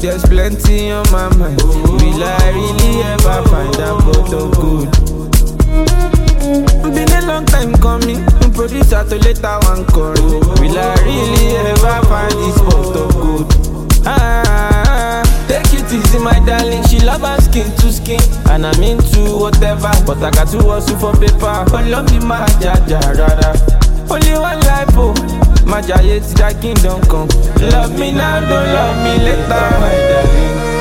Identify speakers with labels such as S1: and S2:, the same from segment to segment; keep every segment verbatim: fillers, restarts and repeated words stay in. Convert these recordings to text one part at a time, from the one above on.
S1: there's plenty on my mind. Will I really ever find that photo good? Been a long time coming, producer to later one calling. Will I really ever find this photo good? Ah, take it easy, my darling. She love her skin to skin, and I'm into whatever. But I got to hustle for paper. But love me, my jaja, rara. Only one life, oh. My giant to that kingdom come. Love me now, don't love me later, my darling.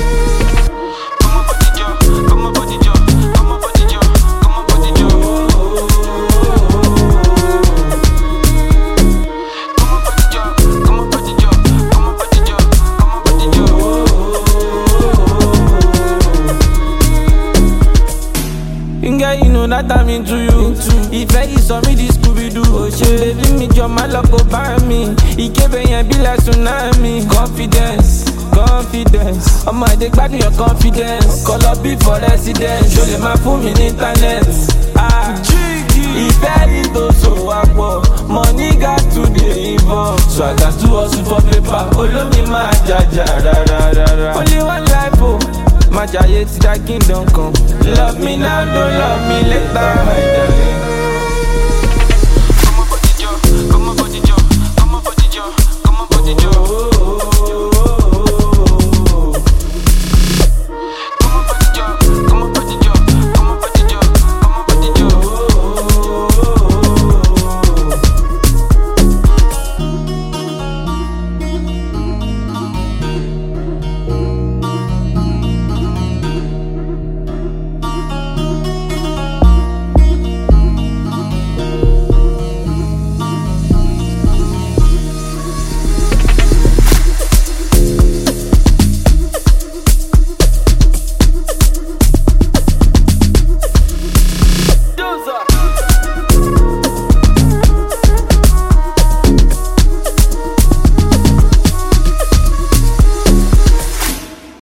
S1: You know that I'm into you. If I saw me, this Scooby-Doo. Oh shit, baby, me your my luck go by me. He gave me and be like tsunami. Confidence, confidence. I'm my dick back in your confidence. Call up before residence. Show them my phone in internet. Ah, if I need to so I money got to the involved. So I got to hustle for paper. Oh, love me, my jaja, ra ra ra ra. Only one life, oh. My giant to that kingdom come. Love me now, don't love me later, my darling.